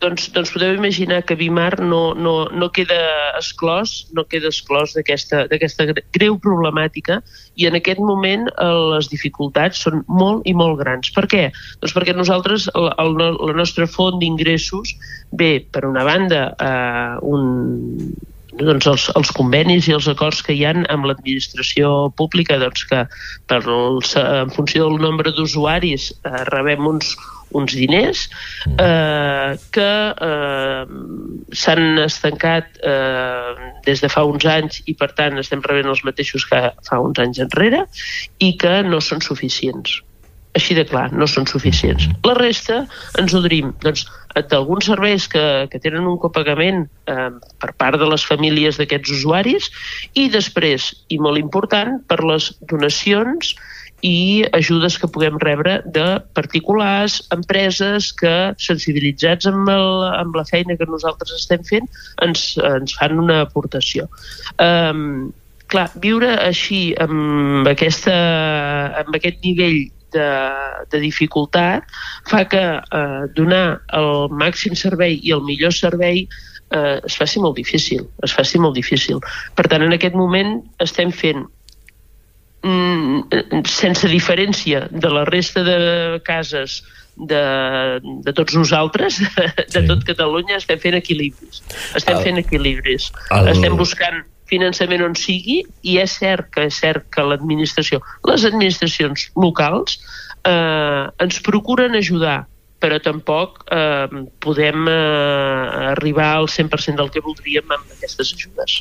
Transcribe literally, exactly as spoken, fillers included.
doncs, doncs podeu imaginar que Vimar no, no, no queda exclòs, no queda exclòs d'aquesta d'aquesta greu problemàtica, i en aquest moment eh, les dificultats són molt i molt grans. Per què? Doncs perquè nosaltres, el, el, la nostra font d'ingressos ve, per una banda, eh, un... doncs els, els convenis i els acords que hi ha amb l'administració pública, doncs que per els, en funció del nombre d'usuaris eh, rebem uns, uns diners eh, que eh, s'han estancat eh, des de fa uns anys, i per tant estem rebent els mateixos que fa uns anys enrere, i que no són suficients. Així de clar, no són suficients. La resta ens ho dirim, doncs, d'alguns serveis que, que tenen un copagament eh, per part de les famílies d'aquests usuaris, i després, i molt important, per les donacions i ajudes que puguem rebre de particulars, empreses que, sensibilitzats amb, el, amb la feina que nosaltres estem fent, ens, ens fan una aportació. Um, clar, viure així, amb, aquesta, amb aquest nivell de, de dificultat, fa que eh, donar el màxim servei i el millor servei eh, es faci molt difícil, es faci molt difícil. Per tant, en aquest moment estem fent, mm, sense diferència de la resta de cases de, de tots nosaltres, de sí. tot Catalunya, estem fent equilibris. Estem el, fent equilibris. El... Estem buscant finançament on sigui, i és cert que és cert que l'administració, les administracions locals eh, ens procuren ajudar, però tampoc eh, podem eh, arribar al cent per cent del que voldríem amb aquestes ajudes.